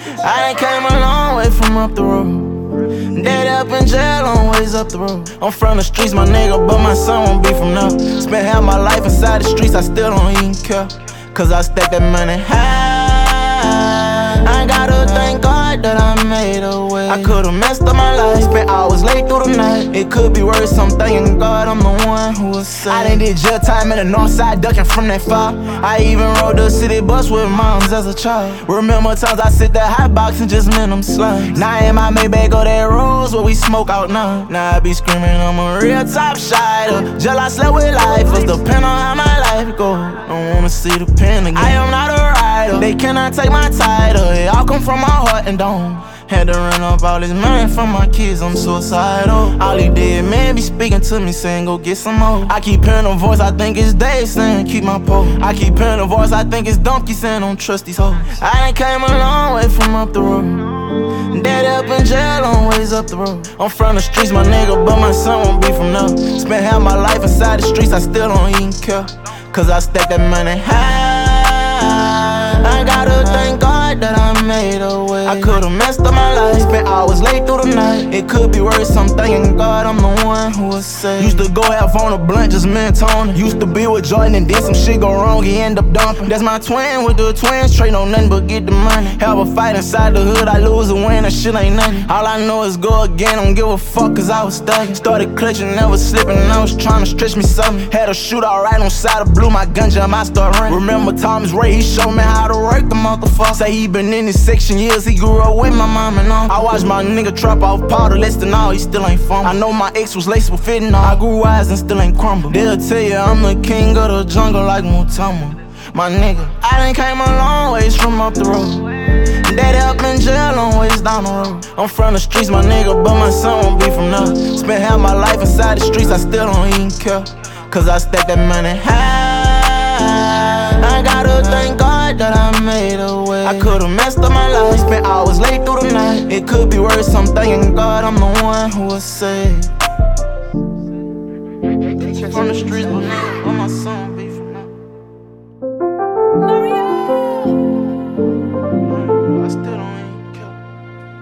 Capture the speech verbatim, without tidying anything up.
I done came a long way from up the road. Dead up in jail, long ways up the road. I'm from the streets, my nigga, but my son won't be from now. Spent half my life inside the streets, I still don't even care. Cause I stack that money high. I gotta thank God that I made a way. I could've messed up my life, spent hours late through the night. It could be worse, I'm thanking God I'm the one who was saved. I done did jail time in the north side, ducking from that fire. I even rode the city bus with moms as a child. Remember times I sit that hot box and just met them slugs. Now in my Maybach go that rose where we smoke out now. Now I be screaming I'm a real top shiner. Jail I slept with lifers, depend on how my life go. Don't wanna see the pen again. I am not a rider, they cannot take my title. It all come from my heart and dome. Had to run up all this money from my kids, I'm suicidal. All he did, man, be speaking to me, saying go get some more. I keep hearing a voice, I think it's Dave saying keep my pole. I keep hearing a voice, I think it's Donkey saying don't trust these hoes. I done came a long way from up the road. Dead up in jail, long ways up the road. I'm from the streets, my nigga, but my son won't be from now. Spent half my life inside the streets, I still don't even care. Cause I stack that money high. I gotta thank God that I made a way. I could've messed up my life, spent hours late through the night. It could be worse, I'm thanking God I'm the one who was saved. Used to go half on a blunt, just me and Tony. Used to be with Jordan and did some shit go wrong, he end up dumping. That's my twin with the twins, trade on nothing but get the money. Have a fight inside the hood, I lose or win, that shit ain't nothing. All I know is go again, don't give a fuck cause I was stuck. Started clutching, never slipping, and I was trying to stretch me something. Had a shootout right on side of blue, my gun jump, I start running. Remember Thomas Ray, he showed me how to work the motherfucker. Say he been in this section years, he grew up with my mom and all. I watched my nigga trap off powder, less than all, he still ain't from. I know my ex was laced with fentanyl, I grew wise and still ain't crumble. They'll tell you I'm the king of the jungle like Mutama. My nigga, I done came a long ways from up the road. Daddy up in jail, long ways down the road. I'm from the streets, my nigga, but my son won't be from now. Spent half my life inside the streets, I still don't even care. Cause I stack that money high. I gotta thank God that I made a way. I could've messed up my life, spent hours late through the night. It could be worse, I'm thanking God I'm the one who was saved. From the streets,